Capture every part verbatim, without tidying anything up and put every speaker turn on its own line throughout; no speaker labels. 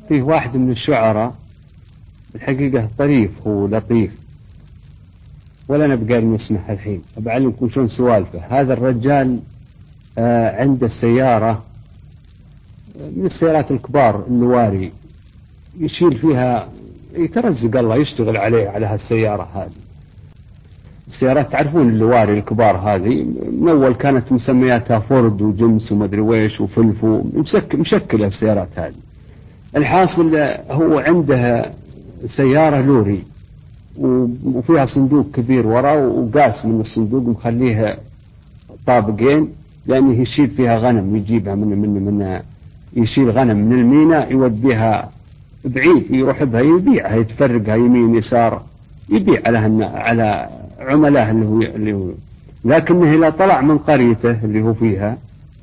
فيه واحد من الشعراء الحقيقة طريف، هو لطيف، ولا نبقى نسمح الحين، أبعلمكم شلون سوالفه. هذا الرجال آه عنده سيارة من السيارات الكبار اللواري، يشيل فيها، يترزق الله يشتغل عليه على هالسيارة هذه. السيارات تعرفون اللواري الكبار هذه، من أول كانت مسمياتها فورد وجنس ومدري ويش وفلفو، مشكلة السيارات هذه. الحاصل هو عنده سيارة لوري وفيها صندوق كبير وراء، وقاس من الصندوق مخليها طابقين، لأنه يشيل فيها غنم، يجيبها من من من يشيل غنم من الميناء يوديها بعيد، يروح بها يبيعها، يتفرقها يمين يسار، يبيع على على عملاه اللي هو اللي هو لكنه إذا طلع من قريته اللي هو فيها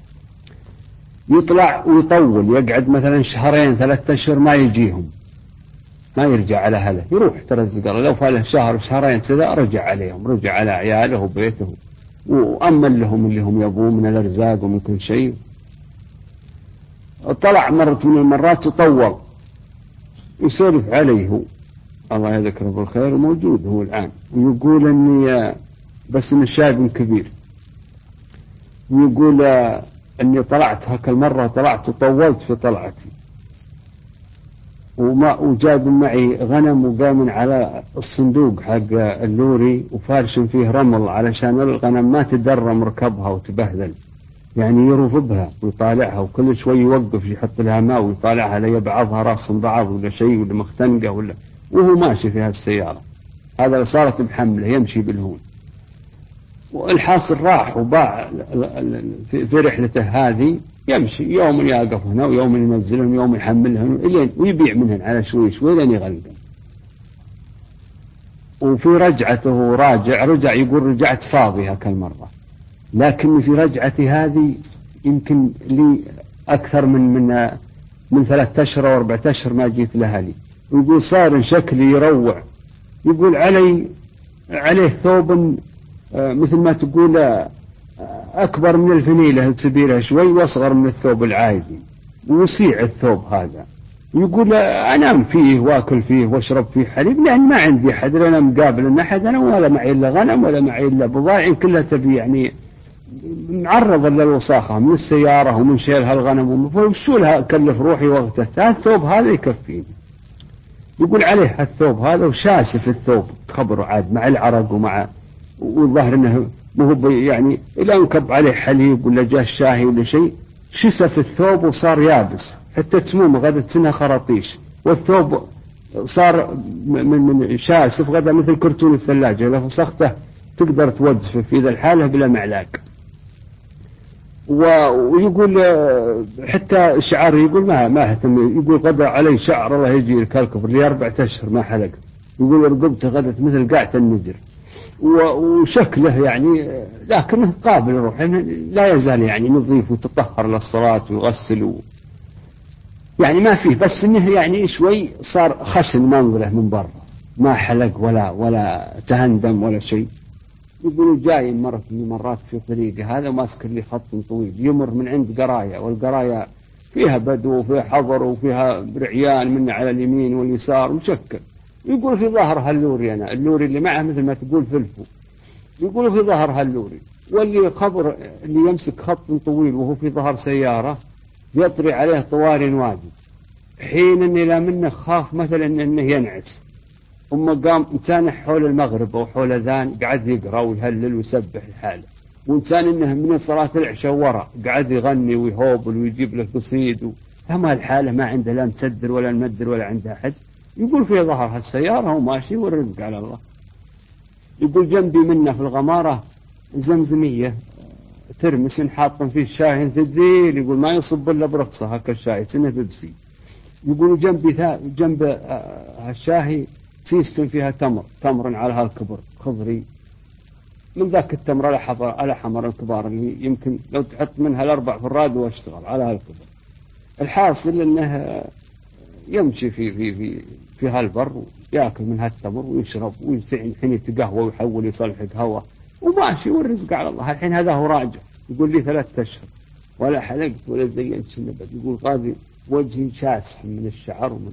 يطلع ويطول، يقعد مثلا شهرين ثلاثة أشهر ما يجيهم، ما يرجع على أهله، يروح ترزق الله. لو فاله شهر شهرين كذا رجع عليهم، رجع على عياله وبيته، وأمن لهم اللي هم يبون من الأرزاق ومن كل شيء. طلع مرة من المرات وطول، يسولف عليه هو، الله يذكره بالخير، وموجود هو الآن، ويقول أني بس إن شاب كبير، ويقول أني طلعت هكا المرة، طلعت وطولت في طلعتي، وما وجاب معي غنم، وقام على الصندوق حق اللوري وفارش فيه رمل علشان الغنم ما تدرم ركبها وتبهذل، يعني يروف بها ويطالعها، وكل شوي يوقف يحط لها ماء ويطالعها لا يبعضها راس بعض ولا شيء ولا مختنقة ولا، وهو ماشي في هالسيارة. هذا صارت بحمله يمشي بالهون. والحاصل راح وباع في رحلته هذه، يمشي يوم يقف هنا ويوم ينزلهم، يوم يحملهم إلين ويبيع منهن على شوي شوي لين يغلقن. وفي رجعته راجع رجع يقول رجعت فاضي هكا المرة، لكن في رجعتي هذه يمكن لي أكثر من من من ثلاثة أشهر أو أربعة أشهر ما جيت لأهلي. ويقول صار شكلي يروع، يقول علي عليه ثوب مثل ما تقول أكبر من الفنيلة السبيرة شوي، وأصغر من الثوب العادي، ووسيع الثوب هذا. يقول أنام فيه وأكل فيه وأشرب فيه حليب، لأن ما عندي أحد، أنا مقابل أحد أنا، ولا معي إلا غنم ولا معي إلا بضاعي كلها تبي يعني معرض للوساخة من السيارة ومن شيل هالغنم، وشو لها أكلف روحي وقتها، الثوب هذا يكفيني. يقول عليه الثوب هذا وشاسف الثوب، تخبره عاد مع العرق ومع والظهر انه مو يعني الى انكب عليه حليب ولا جاه شاهي ولا شيء، شسف الثوب وصار يابس، حتى تسمومه غدا سنها خراطيش، والثوب صار من من شاسف غدا مثل كرتون الثلاجة، لو فسخته تقدر توظفه في ذا الحالة بلا معلاق. ويقول حتى الشعر يقول ما ما اهتم، يقول غدا علي شعر الله يجي الكلكفر لي أربعة أشهر ما حلق، يقول رقبته غدت مثل قاعة النجر، وشكله يعني لكنه قابل الروح، لا يزال يعني نظيف وتطهر للصلاة ويغسل و يعني ما فيه، بس انه يعني شوي صار خشن منظره من برا، ما حلق ولا ولا تهندم ولا شيء. يقولوا جاي مرة من مرات في طريقه هذا وماسك لي خط طويل، يمر من عند قراية، والقراية فيها بدو وفيها حضر وفيها رعيان من على اليمين واليسار مشكل. يقول في ظهر هاللوري، أنا اللوري اللي معه مثل ما تقول فلفو، يقولوا في ظهر هاللوري، واللي خبر اللي يمسك خط طويل وهو في ظهر سيارة يطري عليه طوال واجد، حين اني لا منه خاف مثلا انه ينعس. ثم قام إنسان حول المغرب أو حول ذان قعد يقرأ ويهلل ويسبح الحالة، وإنسان إنه من صلاة العشاء وراء قعد يغني ويهوبل ويجيب له قصيد، فما الحالة ما عنده لا مسدر ولا المدر ولا عنده أحد. يقول في ظهر هالسيارة وماشي والرزق على الله. يقول جنبي منه في الغمارة زمزمية ترمس حاطا فيه شاي ثقيل، يقول ما يصب إلا برخصة هكا الشاي سنة بيبسي. يقول جنبي جنب هالشاهي سيستم فيها تمر، تمر على هالكبر خضري، من ذاك التمر على حمر على حمر الكبار اللي يمكن لو تحط منها الأربع فراد واشتغل على هالكبر. الحاصل إنه يمشي في في في في هالبر ويأكل من هالتمر ويشرب ويسعن حين يتقهوى ويحول يصلح قهوة وماشي والرزق على الله. الحين هذا هو راجع، يقول لي ثلاثة أشهر ولا حلقت ولا زينت النبت، يقول غادي وجهي شاسف من الشعر ومن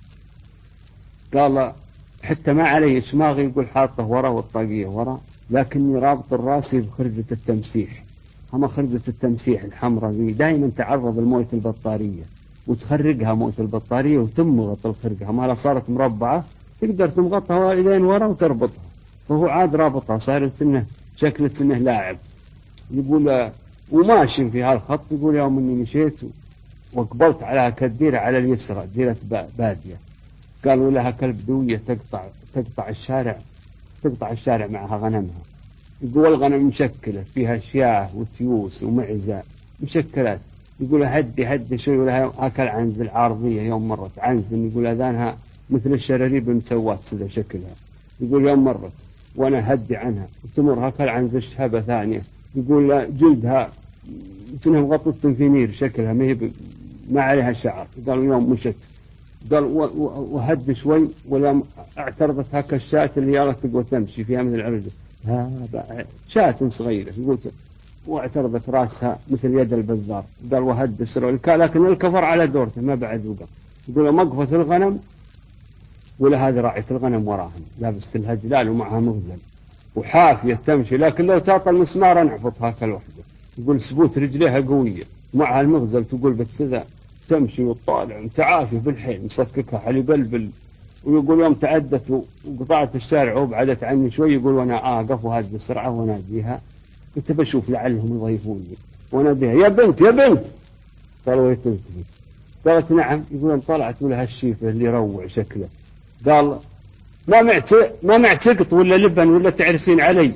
قال حتى ما علي شماغ يقول حاطه ورا والطاقية ورا، لكني رابط الراسي بخرزة التمسيح. أما خرزة التمسيح الحمراء ذي دائما تعرض لموية البطارية وتخرجها موية البطارية وتمغط الخرقة، ما لا صارت مربعة تقدر تمغطها إلين ورا وتربطها، فهو عاد رابطها صارت إنه شكلت إنه لاعب. يقول وماشي في هالخط، يقول يوم إني مشيت وقبلت على كديرة على اليسرى ديرة بادية، قالوا لها كلب دوية تقطع تقطع الشارع تقطع الشارع معها غنمها. يقول الغنم مشكلة فيها شياه وتيوس ومعزة مشكلات. يقول هدي هدي شوي، ولها أكل عنز العارضية يوم مرت عنز، يقول أذانها مثل الشراريب مسوات سذا شكلها. يقول يوم مرت وأنا هدي عنها وتمر هكل عنز الشهبة ثانية. يقول جلدها تنها مغطت في نير شكلها ما هي ما عليها شعر. قالوا يوم مشت قال وهد شوي ولا اعترضت هكا الشاة اللي يارت تقوى تمشي فيها مثل العرجة، شاة صغيرة يقول، واعترضت راسها مثل يد البزار. قال وهد سرع لكن الكفر على دورته ما بعد وقف. يقول مقفة الغنم ولا هذه راعية الغنم وراهم لابس لها جلال ومعها مغزل وحافية تمشي، لكن لو تعطى المسمار نحفظ هكا الوحدة. يقول سبوت رجليها قوية معها المغزل، تقول بتسذا تمشي وتطالع متعافي بالحيل مصككها حلي بلبل. ويقول يوم تعدت وقطعت الشارع وبعدت عني شوي، يقول وانا اقف وهذه بسرعة وناديها، كنت بشوف لعلهم يضيفوني وناديها يا بنت يا بنت. قالوا يتلتفت، قالت نعم. يقول طلعت لها الشيفة اللي يروع شكله، قال ما معت ما معتقط ولا لبن ولا تعرسين علي.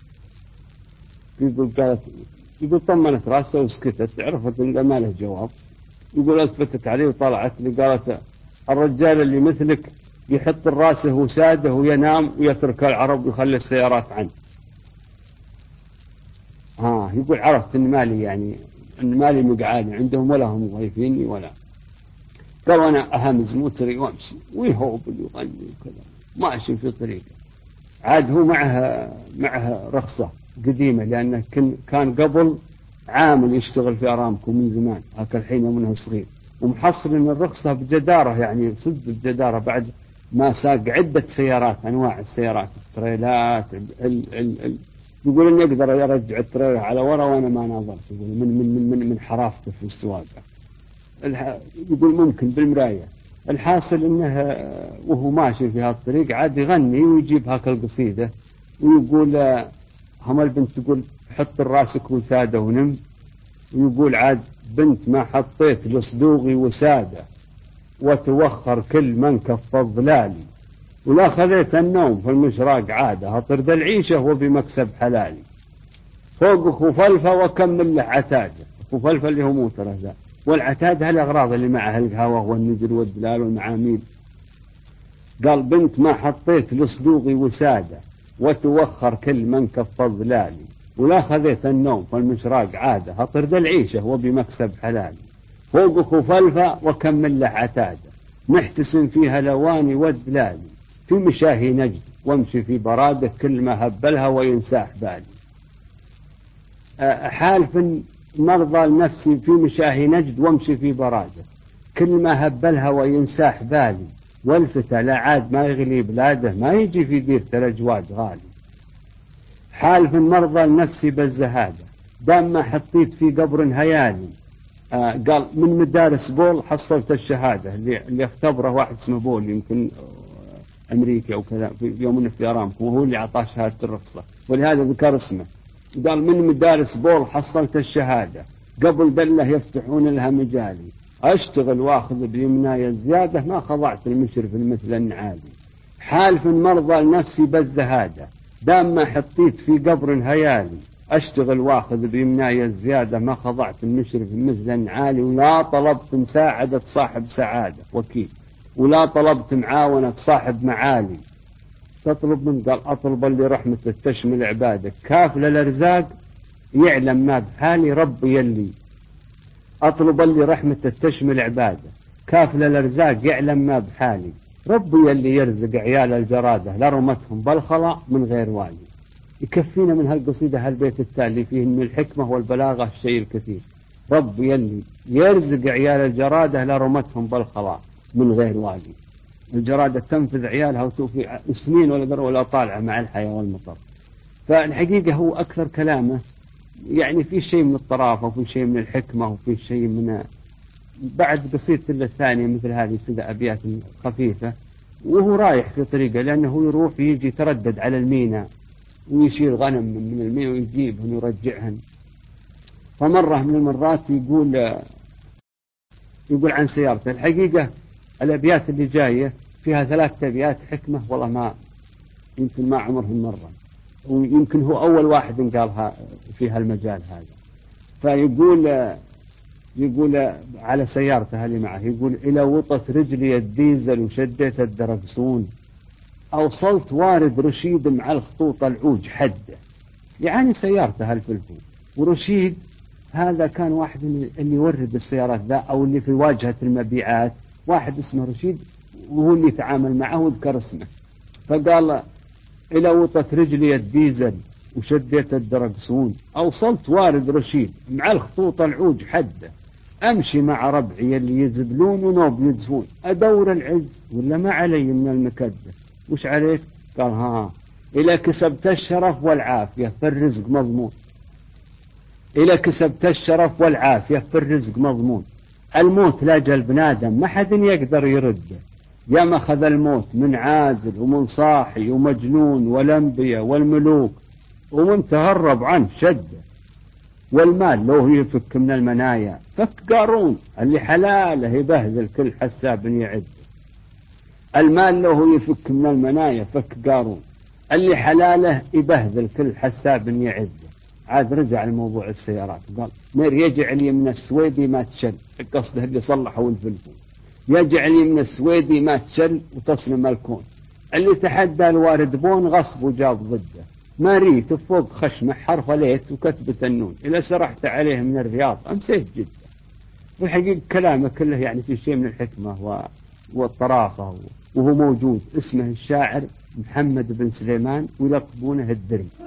يقول قالت يقول طمنت راسها وسكتت، عرفت ان ما له جواب. يقول التفتت عليه وطلعت لي قالت الرجال اللي مثلك يحط الراسه وساده وينام ويترك العرب ويخلي السيارات عنه. ها يقول عرفت ان مالي يعني ان مالي مقعاني عندهم ولا هم ضيفيني ولا. قال وانا اهمز موتري وامشي ويهوب ويغني وكذا ماشي في طريقه. عاد هو معها معها رخصه قديمه، لانه كان قبل عامل يشتغل في ارامكو من زمان هكا الحين يومه صغير، ومحصل ان الرخصه بجداره يعني صدق بجداره بعد ما ساق عده سيارات انواع السيارات التريلات ال ال ال يقول اني اقدر ارجع التريلا على ورا وانا ما ناظرت. يقول من من من من حرافته في السواقه. يقول ممكن بالمرايه. الحاصل انه وهو ماشي في هالطريق عاد يغني ويجيب هاك القصيده ويقول هم البنت تقول حط راسك وساده ونم. ويقول عاد بنت ما حطيت لصدوغي وساده وتوخر كل من كف الظلالي، ولا خذيت النوم في المشراق عاده هطرد العيشه وبمكسب حلالي. فوق خفلفه وكمل له عتاده. خفلفه اللي هو موتره ذا، والعتاد هالأغراض اللي معها القهوة والنجر والدلال والمعاميل. قال بنت ما حطيت لصدوغي وسادة وتوخر كل من كف ظلالي، ولا خذيت النوم فالمشراق عادة هطرد العيشة وبمكسب حلالي. فوق خفلفة وكمل له عتادة محتسن فيها لواني والدلالي، في مشاهي نجد وامشي في برادة كل ما هبلها وينساح بالي. حالف مرضى النفس في مشاهي نجد وامشي في برادة كل ما هبلها وينساح بالي، والفتى لا عاد ما يغلي بلاده ما يجي في ديرة الأجواد غالي. حالف مرضى النفس بالزهادة دام ما حطيت في قبر هيالي. آه قال من مدارس بول حصلت الشهادة اللي, اللي اختبره واحد اسمه بول يمكن أمريكا أو كذا في يوم في أرامكو، وهو اللي أعطاه شهادة الرخصة ولهذا ذكر اسمه. قال من مدارس بول حصلت الشهادة قبل دله يفتحون لها مجالي، أشتغل واخذ بيمناي الزيادة ما خضعت المشرف مثل النعالي. حالف مرضى لنفسي بالزهادة دام ما حطيت في قبر هيالي، أشتغل واخذ بيمناي الزيادة ما خضعت المشرف مثل النعالي. ولا طلبت مساعدة صاحب سعادة وكيل، ولا طلبت معاونة صاحب معالي. تطلب من قال أطلب اللي رحمته تشمل عبادك كافل الأرزاق يعلم ما بحالي ربي يلي. أطلب اللي رحمته تشمل عباده كافل الأرزاق يعلم ما بحالي، ربي يلي يرزق عيال الجرادة لرمتهم بالخلا من غير والي. يكفينا من هالقصيدة هالبيت التالي فيه من الحكمة والبلاغة الشيء الكثير. رب يلي يرزق عيال الجرادة لرمتهم بالخلاء من غير واجب. الجرادة تنفذ عيالها وتوفي سنين ولا در ولا طالعة مع الحياة والمطر. فالحقيقة هو أكثر كلامه يعني في شيء من الطرافة وفي شيء من الحكمة وفي شيء من بعد قصيدة الثانية مثل هذه سدى أبيات خفيفة، وهو رايح في طريقه لأنه يروح يجي يتردد على الميناء ويشيل غنم من الميناء ويجيبهن ويرجعهن. فمرة من المرات يقول يقول عن سيارته. الحقيقة الأبيات اللي جاية فيها ثلاثة أبيات حكمة والله ما يمكن ما عمرهم مرة، ويمكن هو أول واحد قالها في هالمجال هذا. فيقول يقول على سيارته اللي معه، يقول إلى وطت رجلي الديزل وشديت الدركسون، أوصلت وارد رشيد مع الخطوط العوج حده. يعني سيارته هالفلفو. ورشيد هذا كان واحد اللي يورد السيارات ذا أو اللي في واجهة المبيعات، واحد اسمه رشيد وهو اللي يتعامل معه وذكر اسمه. فقال إلى وطت رجلي الديزل وشديت الدركسون، أوصلت وارد رشيد مع الخطوط العوج حده، أمشي مع ربعي اللي يزبلون ونوب يدزفون، أدور العز ولا ما علي من المكدة. وش عليك؟ قال ها إلى كسبت الشرف والعافية في الرزق مضمون. إلى كسبت الشرف والعافية في الرزق مضمون، الموت لا جل بنادم ما حد يقدر يرده، يا ما أخذ الموت من عازل ومن صاحي ومجنون والأنبياء والملوك ومن تهرب عنه شده. والمال لو يفك من المنايا فك قارون اللي حلاله يبهذل كل حساب يعد. المال لو يفك من المنايا فك قارون اللي حلاله يبهذل كل حساب يعد. عاد رجع لموضوع السيارات وقال مير يجعل من السويدي ما تشل، قصده اللي صلحوا الفلفل، يجعل من السويدي ما تشل وتصنم الكون، اللي تحدى الوارد بون غصب وجاب ضده، ما ريت فوق خشمه حرف ليت وكتبة النون، إذا سرحت عليه من الرياض أمسيت جدا. والحقيقة كلامه كله يعني في شيء من الحكمة والطرافة، وهو موجود. اسمه الشاعر محمد بن سليمان ويلقبونه الدري.